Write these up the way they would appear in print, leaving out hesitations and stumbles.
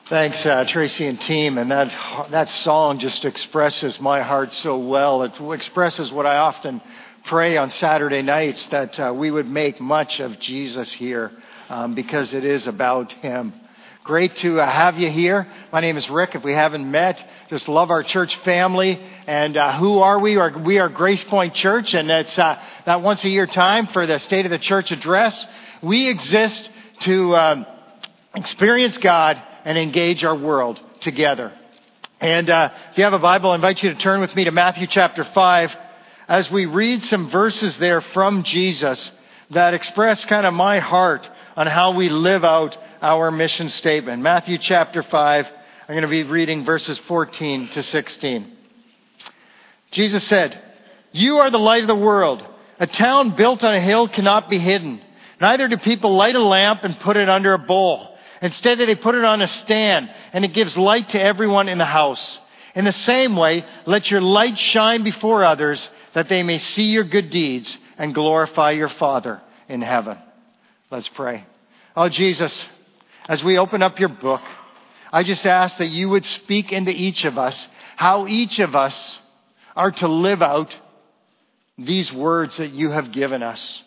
Thanks, Tracy and team. And that song just expresses my heart so well. It expresses what I often pray on Saturday nights, that we would make much of Jesus here because it is about Him. Great to have you here. My name is Rick. If we haven't met, just love our church family. And who are we? We are Grace Point Church, and it's that once a year time for the State of the Church address. We exist to experience God and engage our world together. And if you have a Bible, I invite you to turn with me to Matthew chapter 5 as we read some verses there from Jesus that express kind of my heart on how we live out our mission statement. Matthew chapter 5, I'm going to be reading verses 14 to 16. Jesus said, "You are the light of the world. A town built on a hill cannot be hidden. Neither do people light a lamp and put it under a bowl. Instead, they put it on a stand, and it gives light to everyone in the house. In the same way, let your light shine before others, that they may see your good deeds and glorify your Father in heaven." Let's pray. Oh, Jesus, as we open up your book, I just ask that you would speak into each of us, how each of us are to live out these words that you have given us.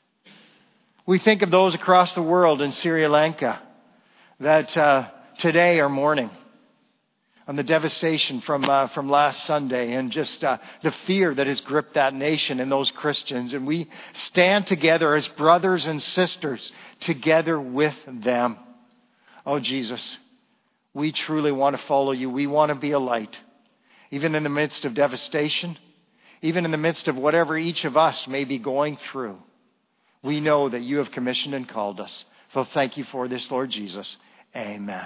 We think of those across the world in Sri Lanka that today are mourning on the devastation from last Sunday, and just the fear that has gripped that nation and those Christians. And we stand together as brothers and sisters together with them. Oh, Jesus, we truly want to follow you. We want to be a light, even in the midst of devastation, even in the midst of whatever each of us may be going through. We know that you have commissioned and called us. So thank you for this, Lord Jesus. Amen.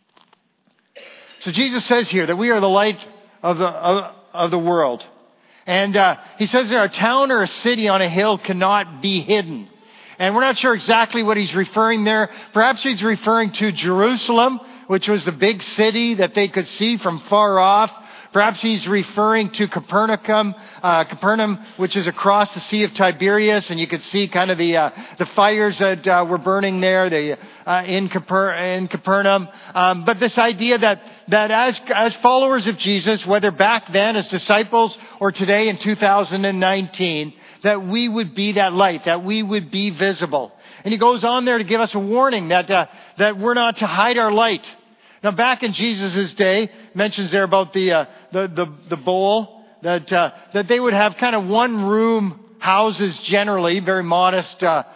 So Jesus says here that we are the light of the world. And he says that a town or a city on a hill cannot be hidden. And we're not sure exactly what he's referring there. Perhaps he's referring to Jerusalem, which was the big city that they could see from far off. Perhaps he's referring to Capernaum, which is across the Sea of Tiberias, and you could see kind of the fires that were burning there in Capernaum. But this idea that as followers of Jesus, whether back then as disciples or today in 2019, that we would be that light, that we would be visible. And he goes on there to give us a warning that we're not to hide our light. Now, back in Jesus' day, mentions there about the bowl, that they would have kind of one-room houses generally, very modest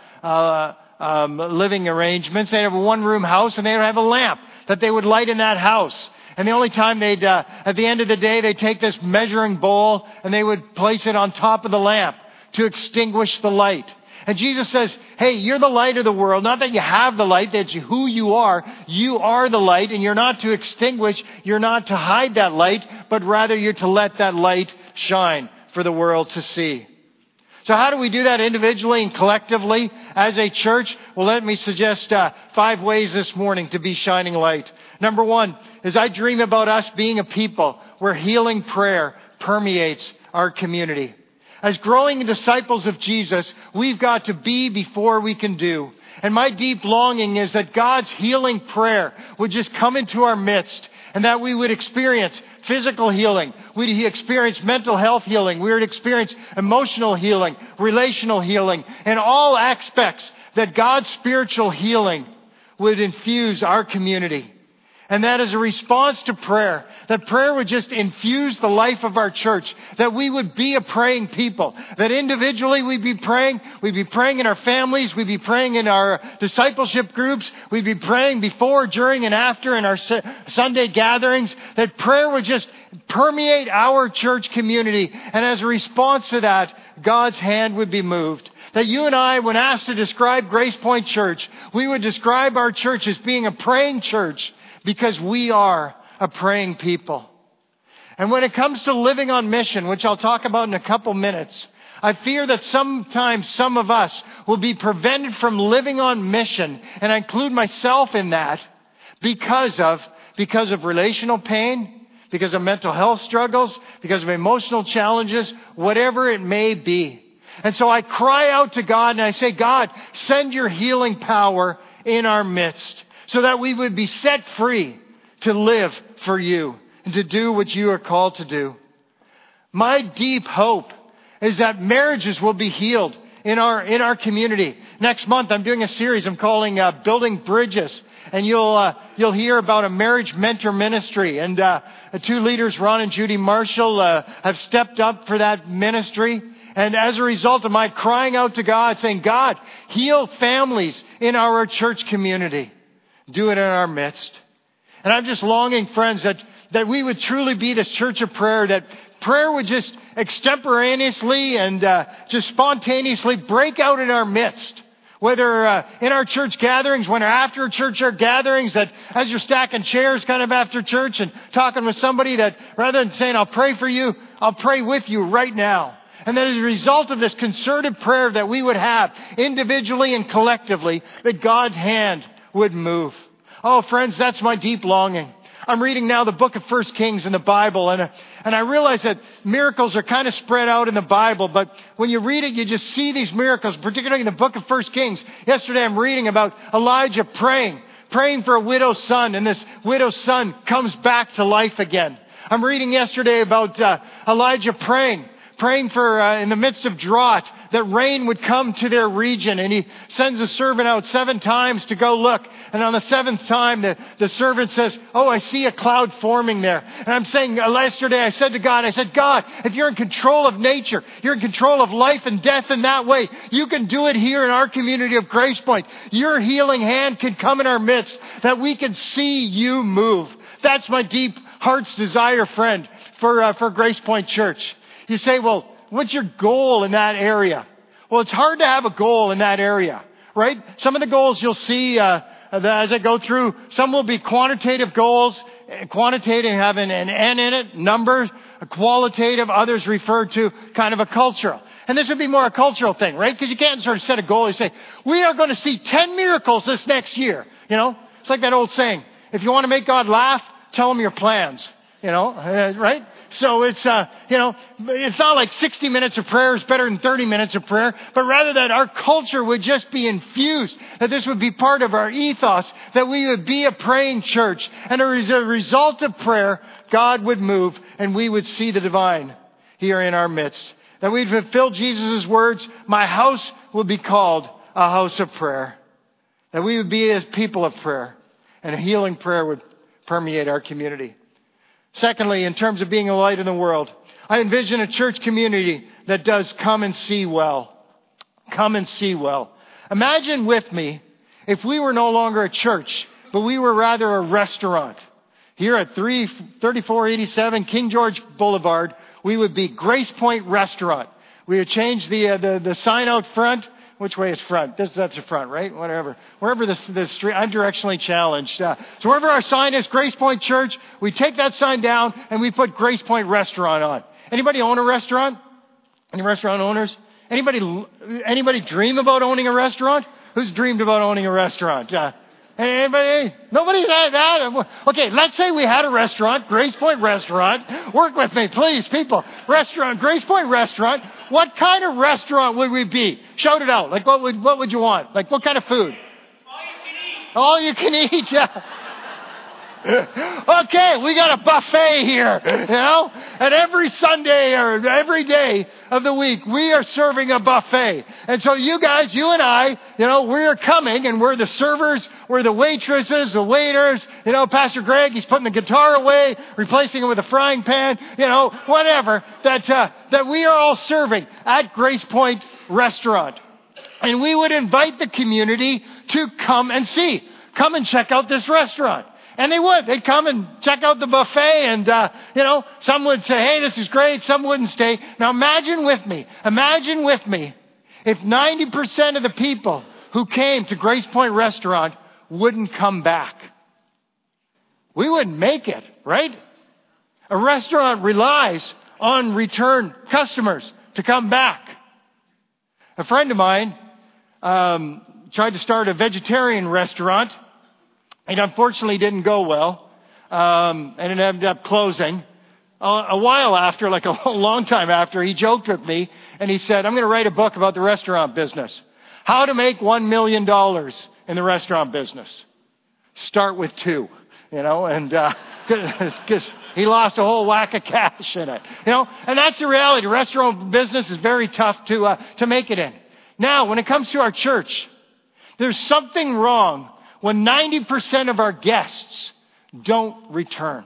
living arrangements. They'd have a one-room house, and they would have a lamp that they would light in that house. And the only time at the end of the day, they'd take this measuring bowl, and they would place it on top of the lamp to extinguish the light. And Jesus says, hey, you're the light of the world. Not that you have the light, that's who you are. You are the light, and you're not to extinguish, you're not to hide that light, but rather you're to let that light shine for the world to see. So how do we do that individually and collectively as a church? Well, let me suggest 5 ways this morning to be shining light. Number 1 is I dream about us being a people where healing prayer permeates our community. As growing disciples of Jesus, we've got to be before we can do. And my deep longing is that God's healing prayer would just come into our midst, and that we would experience physical healing. We'd experience mental health healing. We would experience emotional healing, relational healing, and all aspects that God's spiritual healing would infuse our community. And that is a response to prayer. That prayer would just infuse the life of our church. That we would be a praying people. That individually we'd be praying. We'd be praying in our families. We'd be praying in our discipleship groups. We'd be praying before, during, and after in our Sunday gatherings. That prayer would just permeate our church community. And as a response to that, God's hand would be moved. That you and I, when asked to describe Grace Point Church, we would describe our church as being a praying church. Because we are a praying people. And when it comes to living on mission, which I'll talk about in a couple minutes, I fear that sometimes some of us will be prevented from living on mission, and I include myself in that, because of relational pain, because of mental health struggles, because of emotional challenges, whatever it may be. And so I cry out to God and I say, God, send your healing power in our midst, so that we would be set free to live for you and to do what you are called to do. My deep hope is that marriages will be healed in our community. Next month, I'm doing a series I'm calling Building Bridges. And you'll hear about a marriage mentor ministry. And the two leaders, Ron and Judy Marshall, have stepped up for that ministry. And as a result of my crying out to God, saying, God, heal families in our church community. Do it in our midst. And I'm just longing, friends, that we would truly be this church of prayer, that prayer would just extemporaneously and just spontaneously break out in our midst. Whether in our church gatherings, when after church gatherings, that as you're stacking chairs kind of after church and talking with somebody, that rather than saying, I'll pray for you, I'll pray with you right now. And that as a result of this concerted prayer that we would have individually and collectively, that God's hand would move. Oh, friends, that's my deep longing. I'm reading now the book of 1 Kings in the Bible, and I realize that miracles are kind of spread out in the Bible, but when you read it, you just see these miracles, particularly in the book of 1 Kings. Yesterday I'm reading about Elijah praying for a widow's son, and this widow's son comes back to life again. I'm reading yesterday about Elijah praying for, in the midst of drought, that rain would come to their region. And he sends a servant out 7 times to go look. And on the 7th time, the servant says, oh, I see a cloud forming there. And I'm saying, yesterday I said to God, God, if you're in control of nature, you're in control of life and death in that way, you can do it here in our community of Grace Point. Your healing hand can come in our midst, that we can see you move. That's my deep heart's desire, friend, for Grace Point Church. You say, well, what's your goal in that area? Well, it's hard to have a goal in that area, right? Some of the goals you'll see as I go through, some will be quantitative goals, quantitative having an N in it, numbers, qualitative, others refer to kind of a cultural. And this would be more a cultural thing, right? Because you can't sort of set a goal and say, we are going to see 10 miracles this next year. You know, it's like that old saying, if you want to make God laugh, tell him your plans. You know, right? So it's, it's not like 60 minutes of prayer is better than 30 minutes of prayer, but rather that our culture would just be infused, that this would be part of our ethos, that we would be a praying church. And as a result of prayer, God would move and we would see the divine here in our midst. That we'd fulfill Jesus' words, my house will be called a house of prayer. That we would be a people of prayer, and a healing prayer would permeate our community. Secondly, in terms of being a light in the world, I envision a church community that does come and see well. Come and see well. Imagine with me if we were no longer a church, but we were rather a restaurant. Here at 3487 King George Boulevard, we would be Grace Point Restaurant. We would change the sign out front. Which way is front? That's the front, right? Whatever. Wherever the street, I'm directionally challenged. So wherever our sign is, Grace Point Church, we take that sign down and we put Grace Point Restaurant on. Anybody own a restaurant? Any restaurant owners? Anybody dream about owning a restaurant? Who's dreamed about owning a restaurant? Anybody? Nobody's had that? Okay, let's say we had a restaurant, Grace Point Restaurant. Work with me, please, people. Restaurant, Grace Point Restaurant. What kind of restaurant would we be? Shout it out. Like, what would you want? Like, what kind of food? All you can eat. All you can eat, yeah. Okay, we got a buffet here, you know? And every Sunday or every day of the week, we are serving a buffet. And so you guys, you and I, you know, we're coming and we're the servers, we're the waitresses, the waiters, you know, Pastor Greg, he's putting the guitar away, replacing it with a frying pan, you know, whatever, that we are all serving at Grace Point Restaurant. And we would invite the community to come and see. Come and check out this restaurant. And they would. They'd come and check out the buffet and, some would say, hey, this is great. Some wouldn't stay. Now imagine with me if 90% of the people who came to Grace Point Restaurant wouldn't come back. We wouldn't make it, right? A restaurant relies on return customers to come back. A friend of mine tried to start a vegetarian restaurant. It unfortunately didn't go well, and it ended up closing. A while after, like a long time after, he joked with me, and he said, I'm going to write a book about the restaurant business. How to make $1 million in the restaurant business. Start with 2. and because he lost a whole whack of cash in it, and that's the reality. Restaurant business is very tough to make it in. Now, when it comes to our church, there's something wrong when 90% of our guests don't return.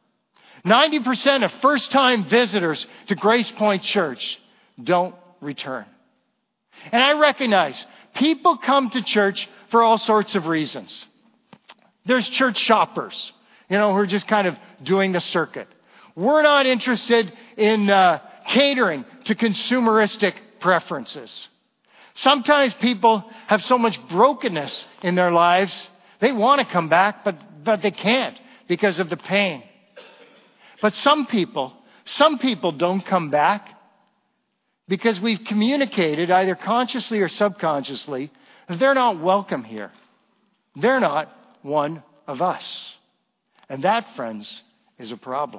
90% of first-time visitors to Grace Point Church don't return. And I recognize people come to church for all sorts of reasons. There's church shoppers, who are just kind of doing the circuit. We're not interested in catering to consumeristic preferences. Sometimes people have so much brokenness in their lives, they want to come back, but they can't because of the pain. But some people don't come back because we've communicated, either consciously or subconsciously, that they're not welcome here. They're not one of us. And that, friends, is a problem.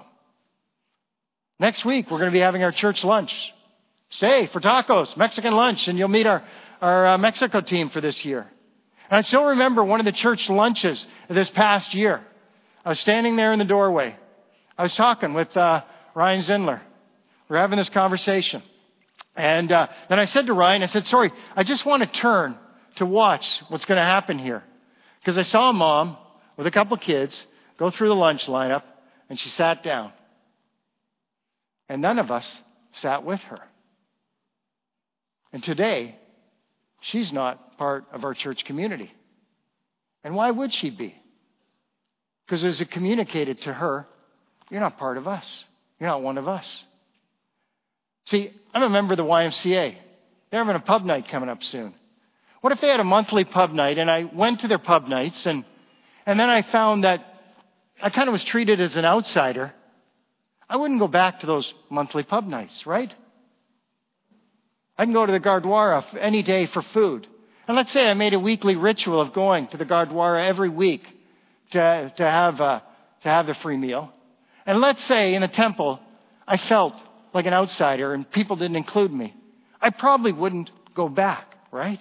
Next week, we're going to be having our church lunch. Stay for tacos, Mexican lunch, and you'll meet our Mexico team for this year. And I still remember one of the church lunches this past year. I was standing there in the doorway. I was talking with Ryan Zindler. We're having this conversation. And then I said to Ryan, I said, sorry, I just want to turn to watch what's going to happen here. Because I saw a mom with a couple of kids go through the lunch lineup, and she sat down. And none of us sat with her. And today, she's not part of our church community. And why would she be? Because as it communicated to her, you're not part of us. You're not one of us. See, I'm a member of the YMCA. They're having a pub night coming up soon. What if they had a monthly pub night, and I went to their pub nights, and then I found that I kind of was treated as an outsider? I wouldn't go back to those monthly pub nights, right? I can go to the Gardwara any day for food. And let's say I made a weekly ritual of going to the Gardwara every week to have the free meal. And let's say in the temple, I felt like an outsider and people didn't include me. I probably wouldn't go back, right?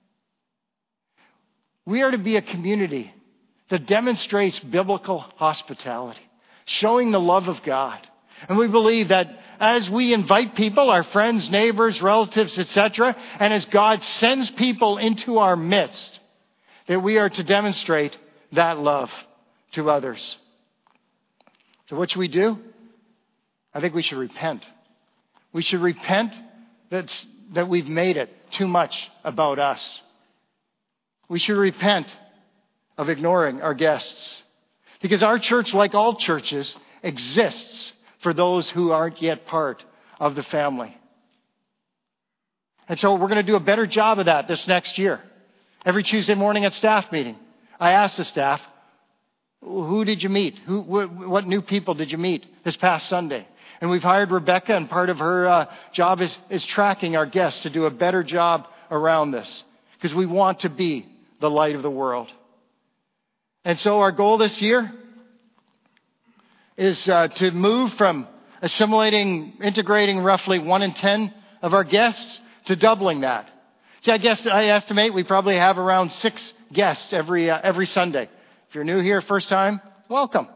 We are to be a community that demonstrates biblical hospitality, showing the love of God. And we believe that as we invite people, our friends, neighbors, relatives, etc., and as God sends people into our midst, that we are to demonstrate that love to others. So what should we do? I think we should repent. We should repent that we've made it too much about us. We should repent of ignoring our guests. Because our church, like all churches, exists for those who aren't yet part of the family. And so we're going to do a better job of that this next year. Every Tuesday morning at staff meeting, I ask the staff, who did you meet? What new people did you meet this past Sunday? And we've hired Rebecca, and part of her job is tracking our guests to do a better job around this. Because we want to be the light of the world. And so our goal this year is to move from integrating roughly 1 in 10 of our guests to doubling that. See, I estimate we probably have around 6 guests every Sunday. If you're new here first time, welcome.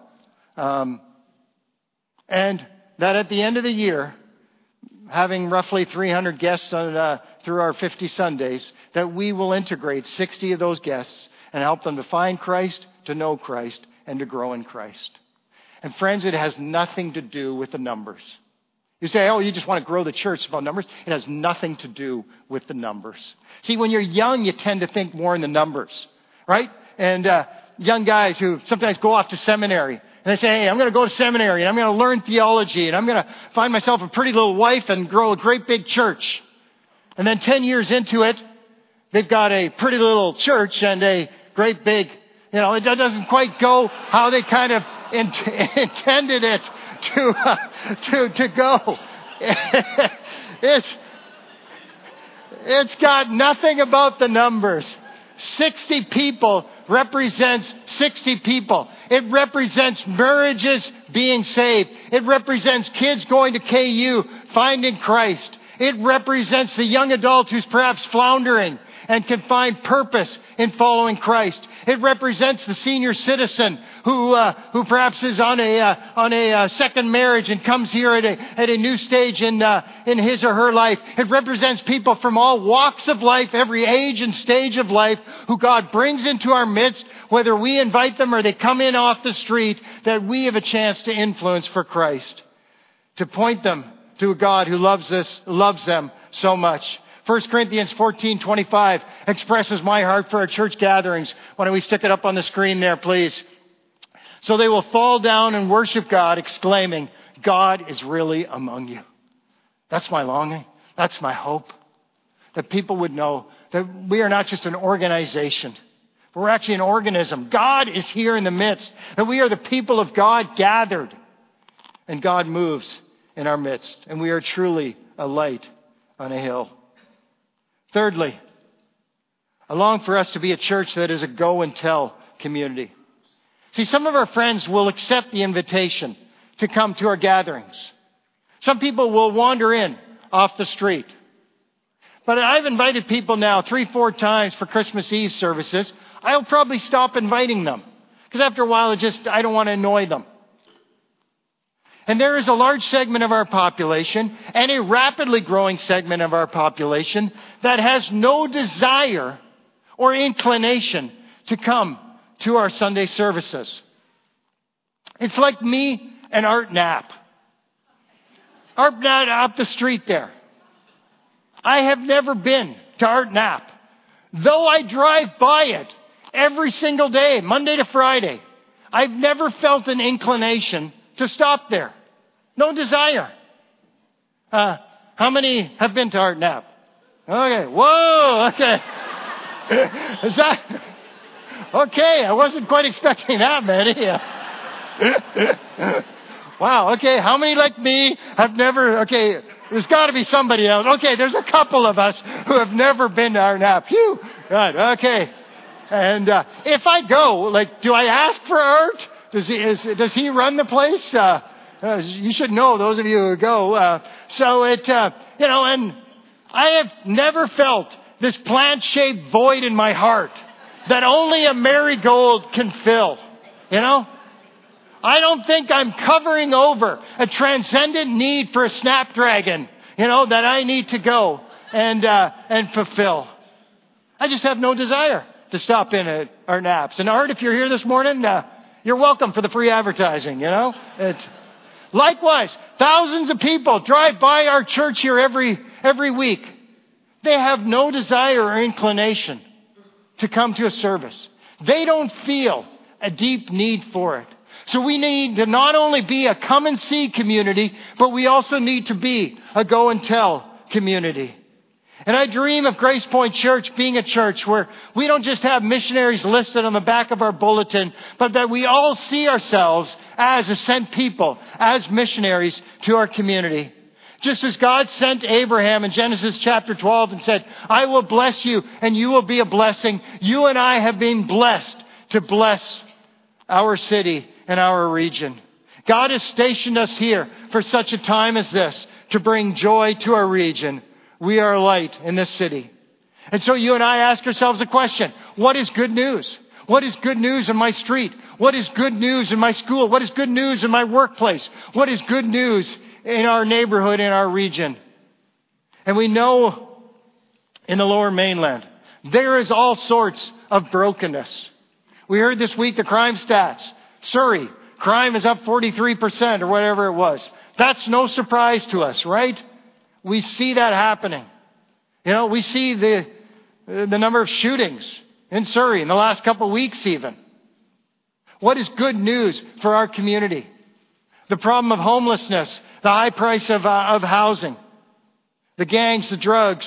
And that at the end of the year, having roughly 300 guests through our 50 Sundays, that we will integrate 60 of those guests and help them to find Christ, to know Christ, and to grow in Christ. And friends, it has nothing to do with the numbers. You say, oh, you just want to grow the church about numbers. It has nothing to do with the numbers. See, when you're young, you tend to think more in the numbers, right? And young guys who sometimes go off to seminary, and they say, hey, I'm going to go to seminary, and I'm going to learn theology, and I'm going to find myself a pretty little wife and grow a great big church. And then 10 years into it, they've got a pretty little church and a great big, it doesn't quite go how they kind of intended it to go. It's got nothing about the numbers. 60 people represents 60 people. It represents marriages being saved. It represents kids going to KU, finding Christ. It represents the young adult who's perhaps floundering and can find purpose in following Christ. It represents the senior citizen who perhaps is on a second marriage and comes here at a new stage in his or her life. It represents people from all walks of life, every age and stage of life, who God brings into our midst, whether we invite them or they come in off the street, that we have a chance to influence for Christ, to point them to a God who loves them so much. 1 Corinthians 14:25 expresses my heart for our church gatherings. Why don't we stick it up on the screen there, please? So they will fall down and worship God, exclaiming, God is really among you. That's my longing. That's my hope. That people would know that we are not just an organization. We're actually an organism. God is here in the midst. That we are the people of God gathered. And God moves in our midst. And we are truly a light on a hill. Thirdly, I long for us to be a church that is a go and tell community. See, some of our friends will accept the invitation to come to our gatherings. Some people will wander in off the street. But I've invited people now 3-4 times for Christmas Eve services. I'll probably stop inviting them. Because after a while, I don't want to annoy them. And there is a large segment of our population and a rapidly growing segment of our population that has no desire or inclination to come to our Sunday services. It's like me and Art Knapp. Art Knapp up the street there. I have never been to Art Knapp, though I drive by it every single day, Monday to Friday. I've never felt an inclination to stop there. No desire. How many have been to Art Knapp? Okay. Whoa. Okay. Is that... Okay, I wasn't quite expecting that many. Wow, okay, how many like me have never... Okay, there's got to be somebody else. Okay, there's a couple of us who have never been to Art Knapp. Phew. Good, okay. And if I go, do I ask for Art? Does he run the place? You should know, those of you who go. And I have never felt this plant-shaped void in my heart that only a marigold can fill. I don't think I'm covering over a transcendent need for a snapdragon, that I need to go and fulfill. I just have no desire to stop in at Art Knapp's. And Art, if you're here this morning, you're welcome for the free advertising, Likewise, thousands of people drive by our church here every week. They have no desire or inclination to come to a service. They don't feel a deep need for it. So we need to not only be a come and see community, but we also need to be a go and tell community. And I dream of Grace Point Church being a church where we don't just have missionaries listed on the back of our bulletin, but that we all see ourselves as a sent people, as missionaries to our community. Just as God sent Abraham in Genesis chapter 12 and said, I will bless you and you will be a blessing. You and I have been blessed to bless our city and our region. God has stationed us here for such a time as this to bring joy to our region. We are a light in this city. And so you and I ask ourselves a question. What is good news? What is good news in my street? What is good news in my school? What is good news in my workplace? What is good news in our neighborhood, in our region? And we know in the Lower Mainland, there is all sorts of brokenness. We heard this week the crime stats. Surrey, crime is up 43% or whatever it was. That's no surprise to us, right? We see that happening. We see the number of shootings in Surrey in the last couple of weeks even. What is good news for our community? The problem of homelessness, the high price of housing, the gangs, the drugs,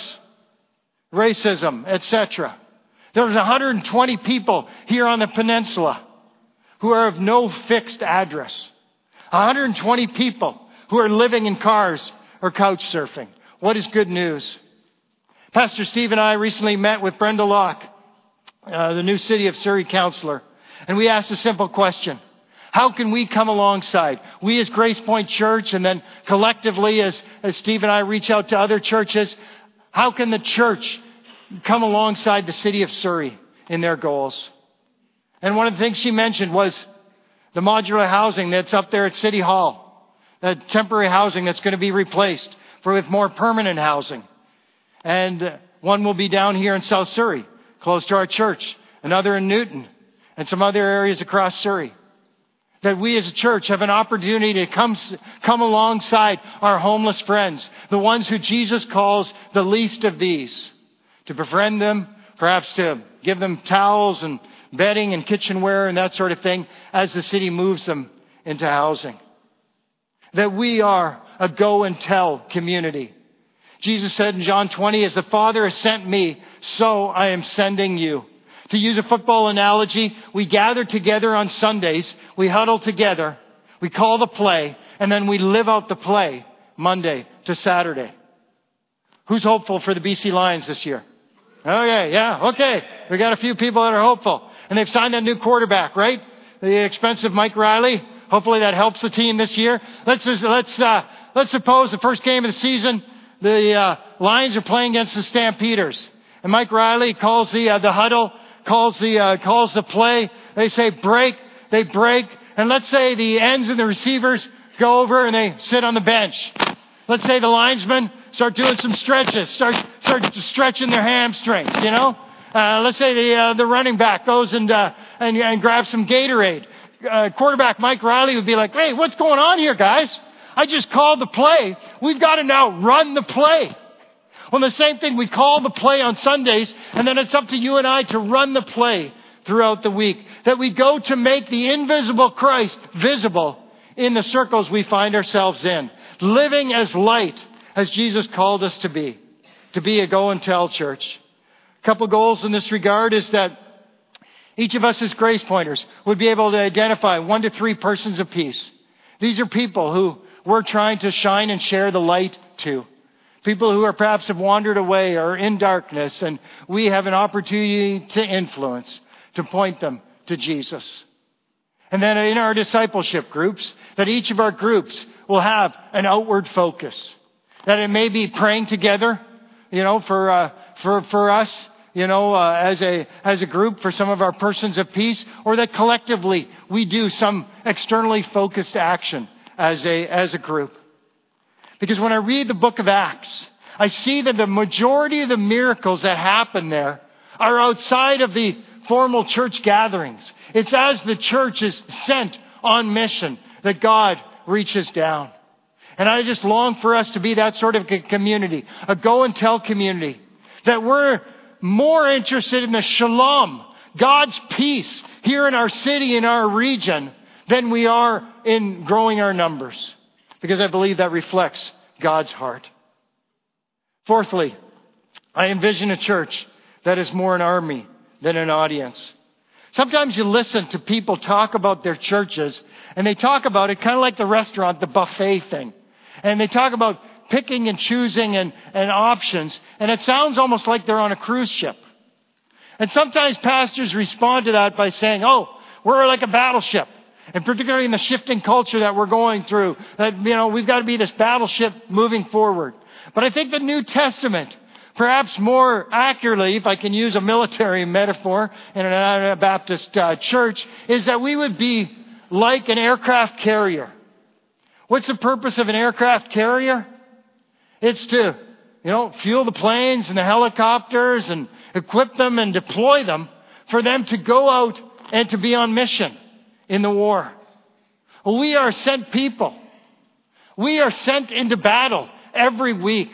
racism, etc. There's 120 people here on the peninsula who are of no fixed address. 120 people who are living in cars or couch surfing. What is good news? Pastor Steve and I recently met with Brenda Locke, the new City of Surrey councillor, and we asked a simple question. How can we come alongside? We as Grace Point Church, and then collectively as Steve and I reach out to other churches, how can the church come alongside the city of Surrey in their goals? And one of the things she mentioned was the modular housing that's up there at City Hall, the temporary housing that's going to be replaced with more permanent housing. And one will be down here in South Surrey, close to our church, another in Newton, and some other areas across Surrey. That we as a church have an opportunity to come alongside our homeless friends, the ones who Jesus calls the least of these, to befriend them, perhaps to give them towels and bedding and kitchenware and that sort of thing as the city moves them into housing. That we are a go and tell community. Jesus said in John 20, as the Father has sent me, so I am sending you. To use a football analogy, we gather together on Sundays, we huddle together, we call the play, and then we live out the play Monday to Saturday. Who's hopeful for the BC Lions this year? Okay. We got a few people that are hopeful. And they've signed that new quarterback, right? The expensive Mike Riley. Hopefully that helps the team this year. Let's suppose the first game of the season, the Lions are playing against the Stampeders. And Mike Riley calls the huddle, calls the play. They say break. They break. And let's say the ends and the receivers go over and they sit on the bench. Let's say the linesmen start doing some stretches, start stretching their hamstrings, you know. Let's say the running back goes and grabs some Gatorade. Quarterback Mike Riley would be like, hey, what's going on here, guys? I just called the play. We've got to now run the play. Well, the same thing, we call the play on Sundays, and then it's up to you and I to run the play throughout the week. That we go to make the invisible Christ visible in the circles we find ourselves in. Living as light as Jesus called us to be a go and tell church. A couple goals in this regard is that each of us as Grace Pointers would be able to identify 1 to 3 persons apiece. These are people who we're trying to shine and share the light to. People who are perhaps have wandered away or in darkness, and we have an opportunity to influence, to point them to Jesus. And then in our discipleship groups, that each of our groups will have an outward focus. That it may be praying together, for us, as a group, for some of our persons of peace, or that collectively we do some externally focused action as a group. Because when I read the book of Acts, I see that the majority of the miracles that happen there are outside of the formal church gatherings. It's as the church is sent on mission that God reaches down. And I just long for us to be that sort of community, a go and tell community, that we're more interested in the shalom, God's peace here in our city, in our region, than we are in growing our numbers. Because I believe that reflects God's heart. Fourthly, I envision a church that is more an army than an audience. Sometimes you listen to people talk about their churches, and they talk about it kind of like the restaurant, the buffet thing. And they talk about picking and choosing and options, and it sounds almost like they're on a cruise ship. And sometimes pastors respond to that by saying, we're like a battleship. And particularly in the shifting culture that we're going through, that, we've got to be this battleship moving forward. But I think the New Testament, perhaps more accurately, if I can use a military metaphor in an Anabaptist church, is that we would be like an aircraft carrier. What's the purpose of an aircraft carrier? It's to, fuel the planes and the helicopters and equip them and deploy them for them to go out and to be on mission in the war. We are sent people. We are sent into battle every week.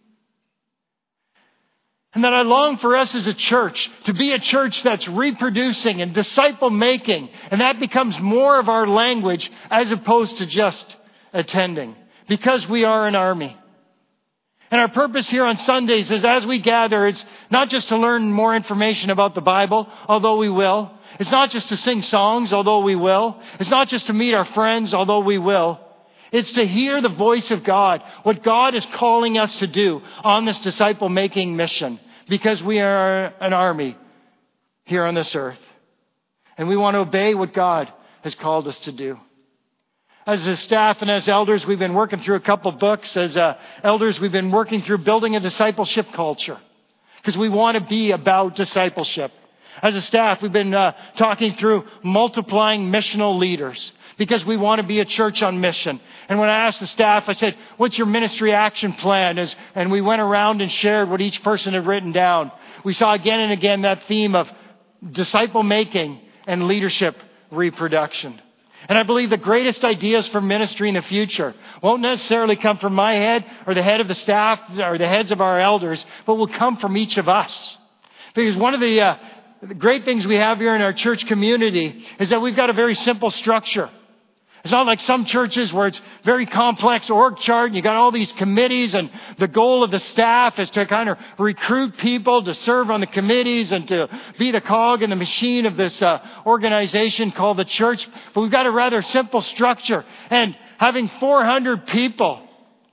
And that I long for us as a church to be a church that's reproducing and disciple making. And that becomes more of our language as opposed to just attending. Because we are an army. And our purpose here on Sundays is as we gather, it's not just to learn more information about the Bible, although we will. It's not just to sing songs, although we will. It's not just to meet our friends, although we will. It's to hear the voice of God, what God is calling us to do on this disciple-making mission, because we are an army here on this earth. And we want to obey what God has called us to do. As a staff and as elders, we've been working through a couple books. As elders, we've been working through building a discipleship culture because we want to be about discipleship. As a staff, we've been talking through multiplying missional leaders because we want to be a church on mission. And when I asked the staff, I said, what's your ministry action plan? And we went around and shared what each person had written down. We saw again and again that theme of disciple making and leadership reproduction. And I believe the greatest ideas for ministry in the future won't necessarily come from my head or the head of the staff or the heads of our elders, but will come from each of us. Because one of the great things we have here in our church community is that we've got a very simple structure. It's not like some churches where it's very complex org chart and you got all these committees, and the goal of the staff is to kind of recruit people to serve on the committees and to be the cog in the machine of this organization called the church. But we've got a rather simple structure, and having 400 people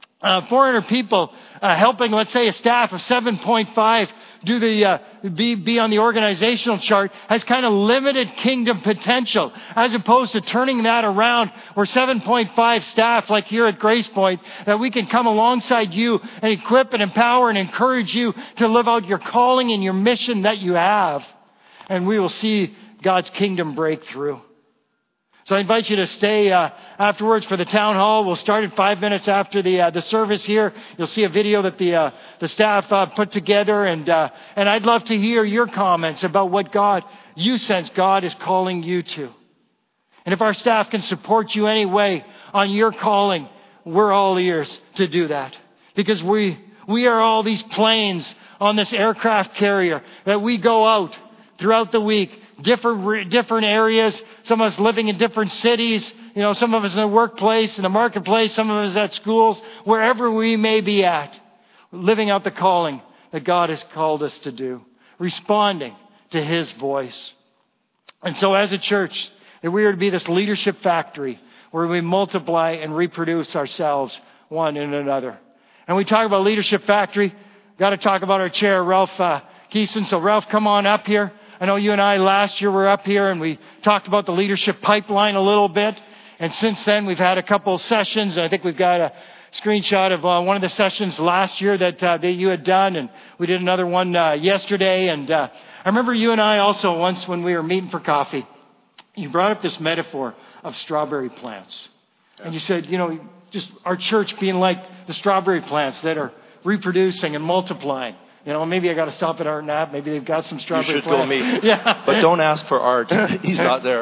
helping, let's say, a staff of 7.5 do be on the organizational chart has kind of limited kingdom potential, as opposed to turning that around where 7.5 staff like here at Grace Point, that we can come alongside you and equip and empower and encourage you to live out your calling and your mission that you have. And we will see God's kingdom break through. So I invite you to stay afterwards for the town hall. We'll start in 5 minutes after the service here. You'll see a video that the staff put together, and I'd love to hear your comments about what you sense God is calling you to. And if our staff can support you anyway on your calling, we're all ears to do that, because we are all these planes on this aircraft carrier that we go out throughout the week. Different areas. Some of us living in different cities. Some of us in the workplace, in the marketplace. Some of us at schools. Wherever we may be at, living out the calling that God has called us to do, responding to His voice. And so, as a church, that we are to be this leadership factory where we multiply and reproduce ourselves one in another. And we talk about leadership factory. Got to talk about our chair, Ralph Keeson. So, Ralph, come on up here. I know you and I last year were up here and we talked about the leadership pipeline a little bit. And since then, we've had a couple of sessions. And I think we've got a screenshot of one of the sessions last year that you had done. And we did another one yesterday. And I remember you and I also once when we were meeting for coffee, you brought up this metaphor of strawberry plants. And you said, just our church being like the strawberry plants that are reproducing and multiplying. Maybe I got to stop at Art Knapp. Maybe they've got some strawberry plants. You should go meet. Yeah. But don't ask for Art. He's not there.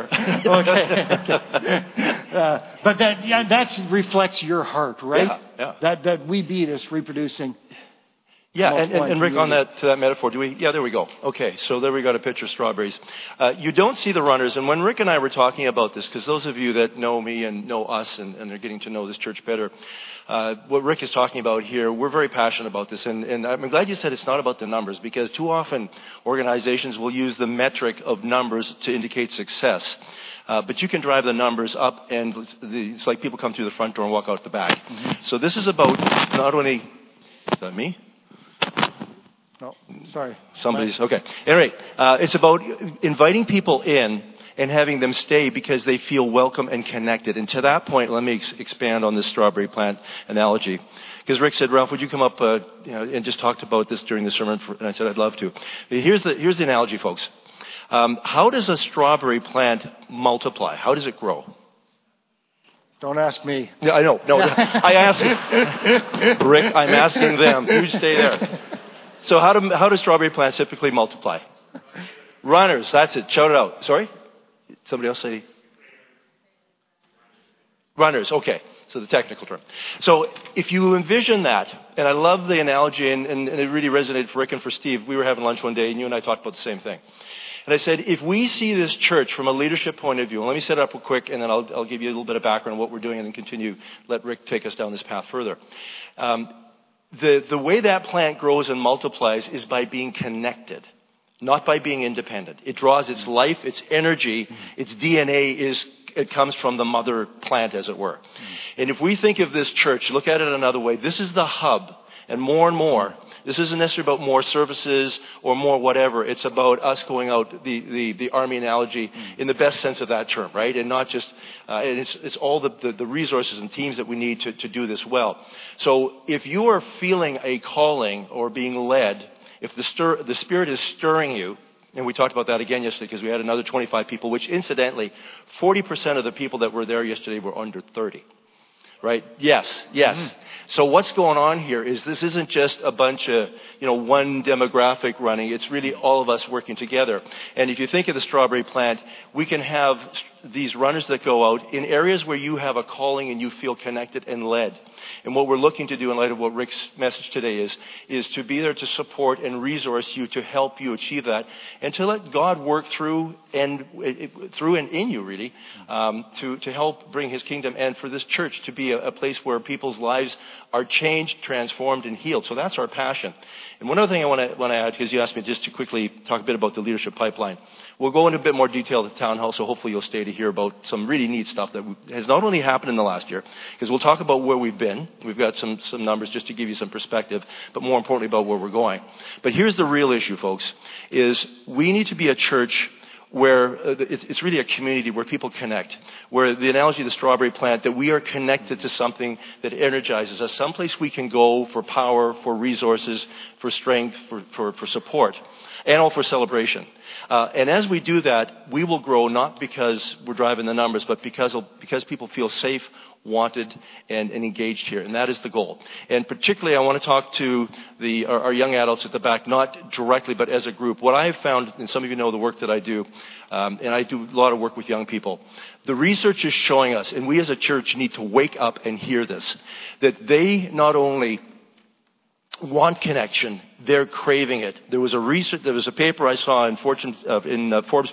Okay. But that reflects your heart, right? Yeah. That we be this reproducing. Yeah, and Rick, on to that metaphor, there we go. Okay, so there we got a picture of strawberries. You don't see the runners, and when Rick and I were talking about this, because those of you that know me and know us and are getting to know this church better, what Rick is talking about here, we're very passionate about this, and I'm glad you said it's not about the numbers, because too often organizations will use the metric of numbers to indicate success. But you can drive the numbers up, and it's like people come through the front door and walk out the back. Mm-hmm. So this is about not only... Is that me? No, sorry. Somebody's, okay. Anyway, it's about inviting people in and having them stay because they feel welcome and connected. And to that point, let me expand on this strawberry plant analogy. Because Rick said, Ralph, would you come up and just talk about this during the sermon? And I said, I'd love to. Here's the analogy, folks. How does a strawberry plant multiply? How does it grow? Don't ask me. Yeah, I know. No, I asked Rick, I'm asking them. You stay there. So how do strawberry plants typically multiply? Runners, that's it. Shout it out. Sorry? Somebody else say? Runners, okay. So the technical term. So if you envision that, and I love the analogy, and it really resonated for Rick and for Steve. We were having lunch one day, and you and I talked about the same thing. And I said, if we see this church from a leadership point of view, and let me set it up real quick, and then I'll give you a little bit of background on what we're doing, and then continue, let Rick take us down this path further. The way that plant grows and multiplies is by being connected, not by being independent. It draws its life, its energy, its DNA it comes from the mother plant, as it were. And if we think of this church, look at it another way, this is the hub. And more, This isn't necessarily about more services or more whatever. It's about us going out, the Army analogy, in the best sense of that term, right? And not just, it's all the resources and teams that we need to do this well. So if you are feeling a calling or being led, if the Spirit is stirring you, and we talked about that again yesterday because we had another 25 people, which incidentally, 40% of the people that were there yesterday were under 30. Right? Yes. So what's going on here is this isn't just a bunch of, one demographic running. It's really all of us working together. And if you think of the strawberry plant, we can have these runners that go out in areas where you have a calling and you feel connected and led. And what we're looking to do in light of what Rick's message today is to be there to support and resource you to help you achieve that and to let God work through and in you really, to help bring his kingdom and for this church to be a place where people's lives are changed, transformed, and healed. So that's our passion. And one other thing I want to add, because you asked me just to quickly talk a bit about the leadership pipeline. We'll go into a bit more detail at the town hall, so hopefully you'll stay to hear about some really neat stuff that has not only happened in the last year, because we'll talk about where we've been. We've got some numbers just to give you some perspective, but more importantly about where we're going. But here's the real issue, folks, is we need to be a church where it's really a community where people connect, where the analogy of the strawberry plant, that we are connected to something that energizes us, someplace we can go for power, for resources, for strength, for support, and all for celebration. And as we do that, we will grow not because we're driving the numbers, but because people feel safe, wanted, and engaged here. And that is the goal. And particularly, I want to talk to our young adults at the back, not directly, but as a group. What I have found, and some of you know the work that I do, and I do a lot of work with young people, the research is showing us, and we as a church need to wake up and hear this, that they not only want connection, they're craving it. There was a paper I saw in Forbes,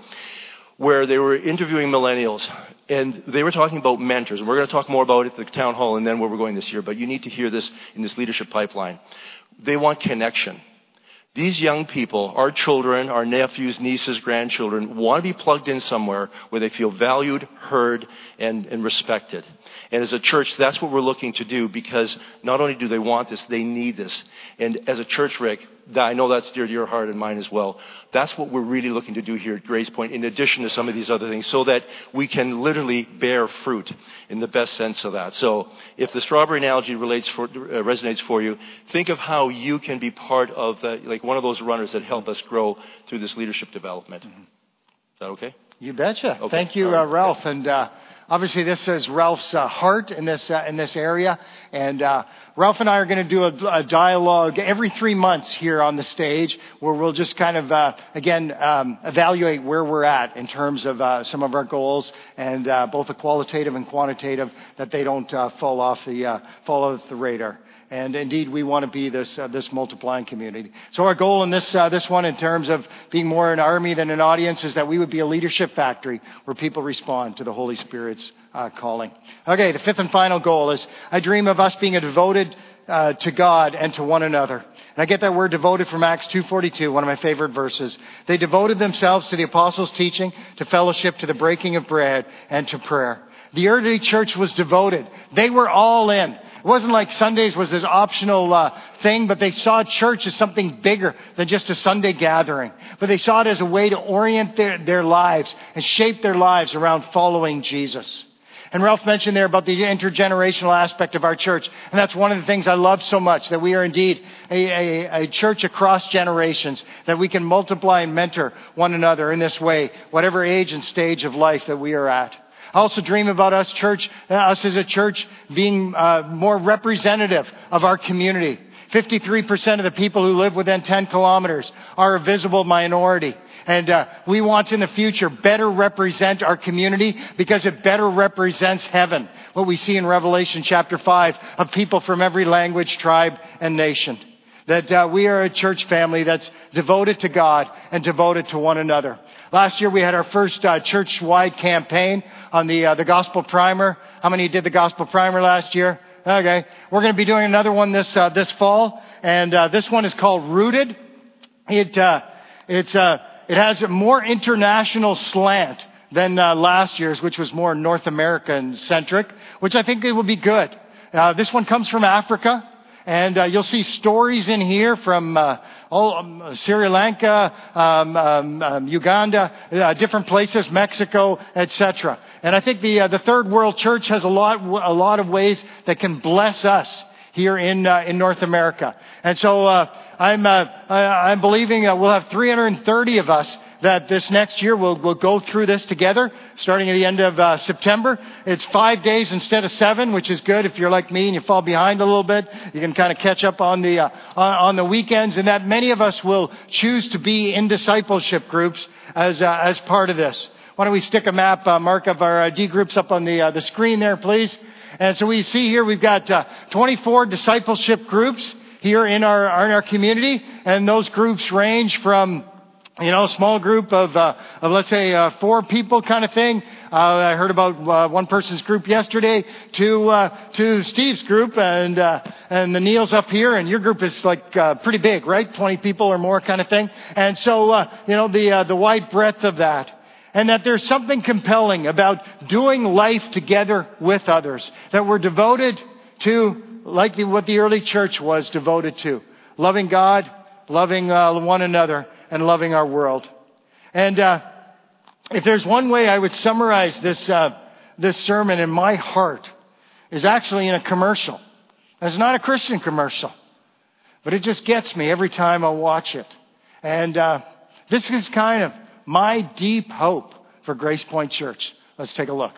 where they were interviewing millennials, and they were talking about mentors. And we're going to talk more about it at the town hall and then where we're going this year, but you need to hear this in this leadership pipeline. They want connection. These young people, our children, our nephews, nieces, grandchildren, want to be plugged in somewhere where they feel valued, heard, and respected. And as a church, that's what we're looking to do, because not only do they want this, they need this. And as a church, Rick, I know that's dear to your heart and mine as well. That's what we're really looking to do here at Grace Point, in addition to some of these other things, so that we can literally bear fruit in the best sense of that. So if the strawberry analogy resonates for you, think of how you can be part of one of those runners that help us grow through this leadership development. Is that okay? You betcha. Okay. Thank you, Ralph. And obviously, this is Ralph's heart in this area. And Ralph and I are going to do a dialogue every 3 months here on the stage, where we'll just kind of evaluate where we're at in terms of some of our goals, and both the qualitative and quantitative, that they don't fall off the radar. And indeed, we want to be this multiplying community. So our goal in this one, in terms of being more an army than an audience, is that we would be a leadership factory where people respond to the Holy Spirit's calling. Okay, the fifth and final goal is, I dream of us being devoted to God and to one another. And I get that word devoted from Acts 2:42, one of my favorite verses. They devoted themselves to the apostles' teaching, to fellowship, to the breaking of bread, and to prayer. The early church was devoted. They were all in. It wasn't like Sundays was this optional thing, but they saw church as something bigger than just a Sunday gathering. But they saw it as a way to orient their lives and shape their lives around following Jesus. And Ralph mentioned there about the intergenerational aspect of our church. And that's one of the things I love so much, that we are indeed a church across generations, that we can multiply and mentor one another in this way, whatever age and stage of life that we are at. I also dream about us as a church being more representative of our community. 53% of the people who live within 10 kilometers are a visible minority. And we want in the future better represent our community, because it better represents heaven. What we see in Revelation chapter 5 of people from every language, tribe, and nation. That we are a church family that's devoted to God and devoted to one another. Last year we had our first church-wide campaign on the Gospel Primer. How many did the Gospel Primer last year? Okay. We're going to be doing another one this fall. And this one is called Rooted. It has a more international slant than last year's, which was more North American-centric, which I think it will be good. This one comes from Africa. And you'll see stories in here from Sri Lanka, Uganda, different places, Mexico, etc. And I think the Third World Church has a lot of ways that can bless us here in North America. And so I'm believing we'll have 330 of us that this next year we'll go through this together, starting at the end of September. It's 5 days instead of 7, which is good. If you're like me and you fall behind a little bit, you can kind of catch up on the weekends. And that many of us will choose to be in discipleship groups as part of this. Why don't we stick a map, Mark, of our D groups up on the screen there, please? And so we see here we've got 24 discipleship groups here in our community, and those groups range from a small group of let's say 4 people kind of thing. I heard about one person's group yesterday to Steve's group and the Neil's up here, and your group is like pretty big, right? 20 people or more kind of thing. And so the wide breadth of that. And that there's something compelling about doing life together with others. That we're devoted to, like what the early church was devoted to. Loving God, loving one another, and loving our world. And if there's one way I would summarize this sermon in my heart, is actually in a commercial. It's not a Christian commercial, but it just gets me every time I watch it. And this is kind of my deep hope for Grace Point Church. Let's take a look.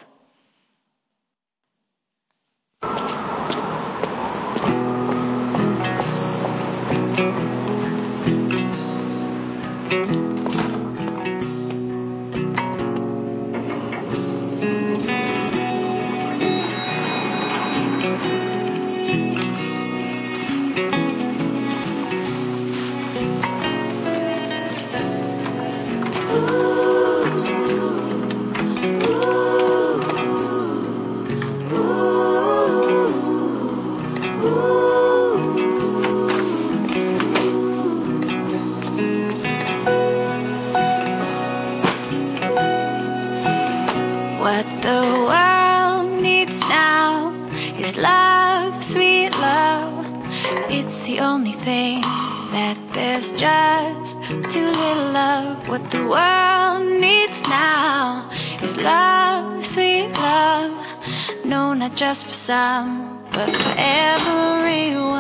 Just for some, but for everyone.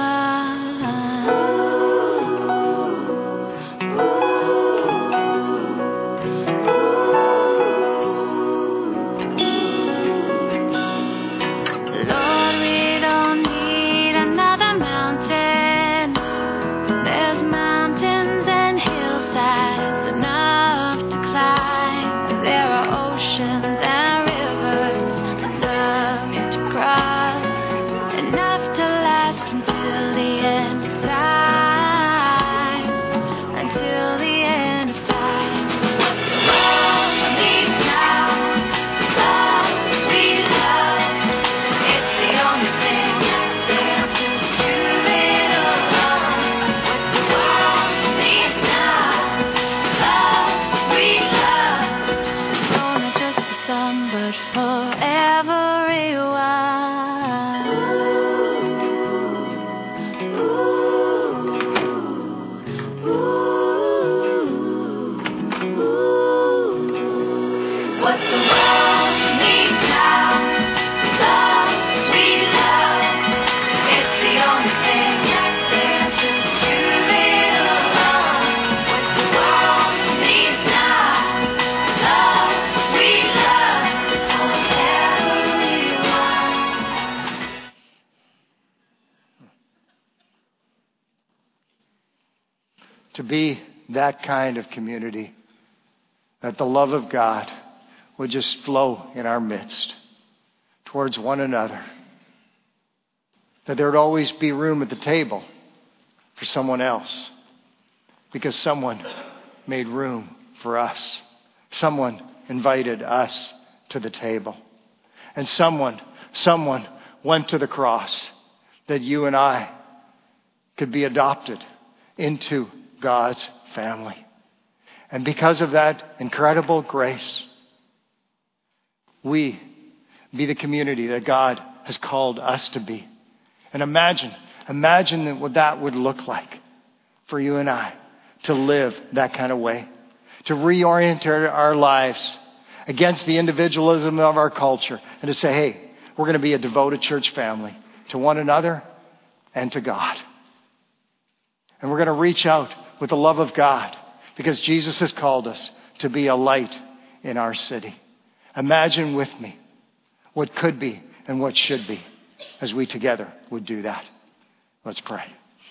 Lord, we don't need another mountain. There's mountains and hillsides enough to climb. There are oceans and rivers enough to last until the end of time, until the end of time. What the world needs now, love, sweet love. It's the only thing that answers to it alone. What the world needs now, love, sweet love. No, not just for some, but for everyone. What the world needs now, love, sweet love. It's the only thing that answers to it alone. What the world needs now, love, sweet love for everyone. To be that kind of community, that the love of God would just flow in our midst towards one another. That there would always be room at the table for someone else because someone made room for us. Someone invited us to the table. And someone went to the cross that you and I could be adopted into God's family. And because of that incredible grace, we be the community that God has called us to be. And imagine Imagine what that would look like for you and I to live that kind of way, to reorient our lives against the individualism of our culture and to say, hey, we're going to be a devoted church family to one another and to God. And we're going to reach out with the love of God because Jesus has called us to be a light in our city. Imagine with me what could be and what should be as we together would do that. Let's pray.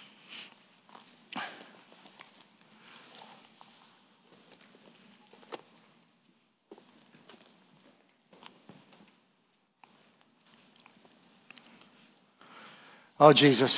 Oh, Jesus,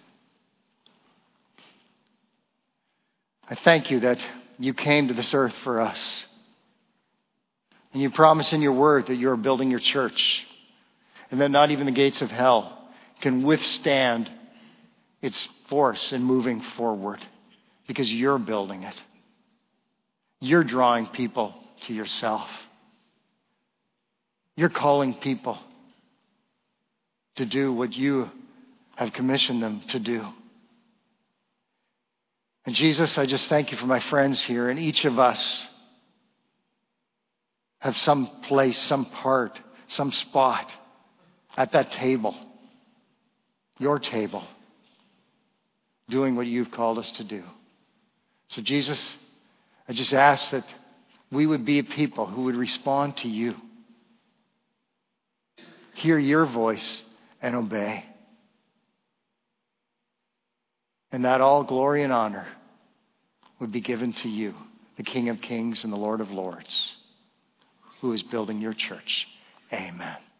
I thank you that you came to this earth for us. And you promise in your word that you are building your church and that not even the gates of hell can withstand its force in moving forward because you're building it. You're drawing people to yourself. You're calling people to do what you have commissioned them to do. And Jesus, I just thank you for my friends here, and each of us have some place, some part, some spot at that table, your table, doing what you've called us to do. So Jesus, I just ask that we would be a people who would respond to you, hear your voice, and obey. And that all glory and honor would be given to you, the King of Kings and the Lord of Lords, who is building your church. Amen.